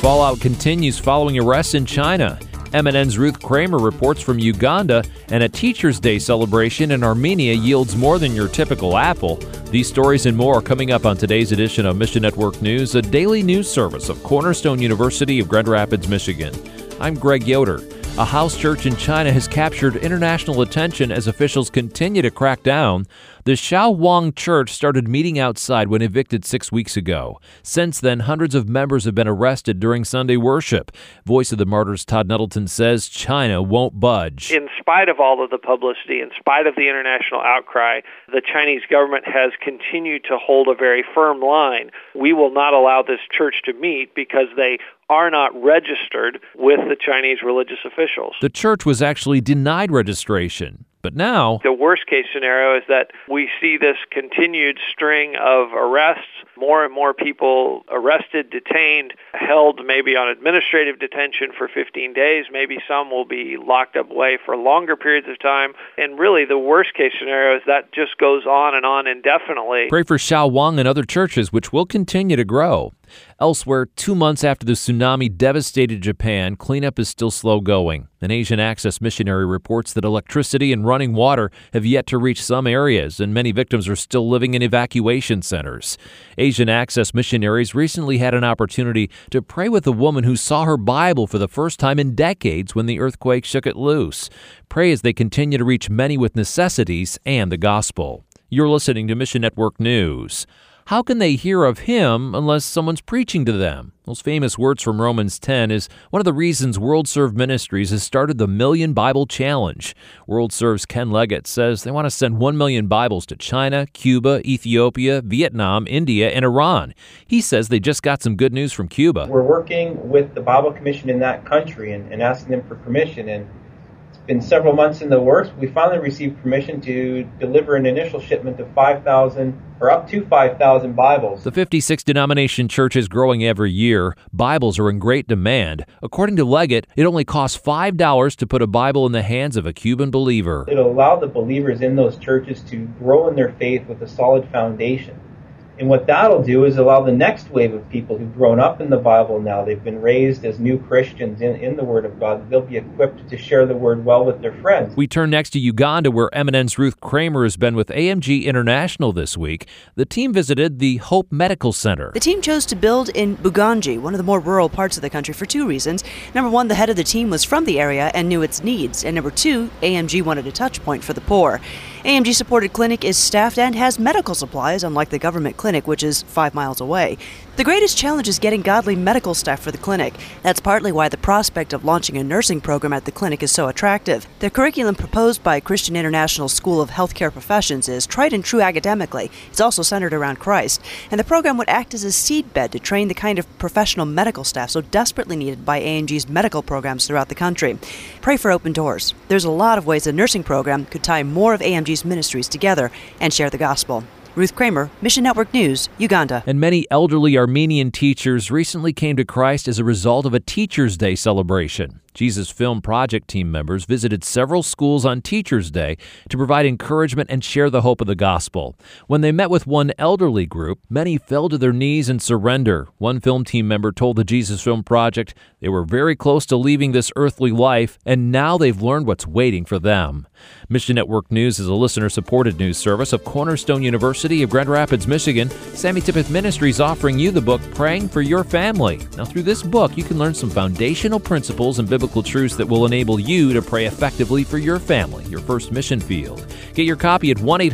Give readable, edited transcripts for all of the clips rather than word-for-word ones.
fallout continues following arrests in China. MNN's Ruth Kramer reports from Uganda, and a Teachers' Day celebration in Armenia yields more than your typical apple. These stories and more are coming up on today's edition of Mission Network News, a daily news service of Cornerstone University of Grand Rapids, Michigan. I'm Greg Yoder. A house church in China has captured international attention as officials continue to crack down. The Shaowang Church started meeting outside when evicted 6 weeks ago. Since then, hundreds of members have been arrested during Sunday worship. Voice of the Martyrs Todd Nettleton says China won't budge. In spite of all of the publicity, in spite of the international outcry, the Chinese government has continued to hold a very firm line. We will not allow this church to meet because they are not registered with the Chinese religious officials. The church was actually denied registration. But now, the worst-case scenario is that we see this continued string of arrests, more and more people arrested, detained, held maybe on administrative detention for 15 days. Maybe some will be locked up away for longer periods of time. And really, the worst-case scenario is that just goes on indefinitely. Pray for Shaowang and other churches, which will continue to grow. Elsewhere, 2 months after the tsunami devastated Japan, cleanup is still slow going. An Asian Access missionary reports that electricity and running water have yet to reach some areas, and many victims are still living in evacuation centers. Asian Access missionaries recently had an opportunity to pray with a woman who saw her Bible for the first time in decades when the earthquake shook it loose. Pray as they continue to reach many with necessities and the gospel. You're listening to Mission Network News. How can they hear of him unless someone's preaching to them? Those famous words from Romans 10 is one of the reasons World Serve Ministries has started the Million Bible Challenge. World Serve's Ken Leggett says they want to send 1 million Bibles to China, Cuba, Ethiopia, Vietnam, India, and Iran. He says they just got some good news from Cuba. We're working with the Bible Commission in that country and asking them for permission, and in several months in the works, we finally received permission to deliver an initial shipment of 5,000 or up to 5,000 Bibles. The 56-denomination church is growing every year. Bibles are in great demand. According to Leggett, it only costs $5 to put a Bible in the hands of a Cuban believer. It'll allow the believers in those churches to grow in their faith with a solid foundation. And what that'll do is allow the next wave of people who've grown up in the Bible now, they've been raised as new Christians in the Word of God, they'll be equipped to share the Word well with their friends. We turn next to Uganda, where MNN's Ruth Kramer has been with AMG International this week. The team visited the Hope Medical Center. The team chose to build in Buganji, one of the more rural parts of the country, for two reasons. Number one, the head of the team was from the area and knew its needs. And number two, AMG wanted a touch point for the poor. AMG-supported clinic is staffed and has medical supplies, unlike the government clinic, which is 5 miles away. The greatest challenge is getting godly medical staff for the clinic. That's partly why the prospect of launching a nursing program at the clinic is so attractive. The curriculum proposed by Christian International School of Healthcare Professions is tried and true academically. It's also centered around Christ. And the program would act as a seedbed to train the kind of professional medical staff so desperately needed by AMG's medical programs throughout the country. Pray for open doors. There's a lot of ways a nursing program could tie more of AMG's ministries together and share the gospel. Ruth Kramer, Mission Network News, Uganda. And many elderly Armenian teachers recently came to Christ as a result of a Teachers' Day celebration. Jesus Film Project team members visited several schools on Teachers' Day to provide encouragement and share the hope of the gospel. When they met with one elderly group, many fell to their knees in surrender. One film team member told the Jesus Film Project they were very close to leaving this earthly life, and now they've learned what's waiting for them. Mission Network News is a listener-supported news service of Cornerstone University of Grand Rapids, Michigan. Sammy Tippett Ministries offering you the book Praying for Your Family. Now, through this book, you can learn some foundational principles and biblical truths that will enable you to pray effectively for your family, your first mission field. Get your copy at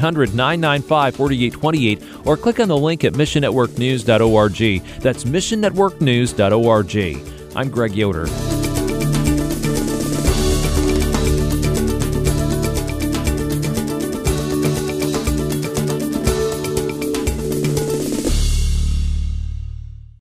1-800-995-4828 or click on the link at missionnetworknews.org. That's missionnetworknews.org. I'm Greg Yoder.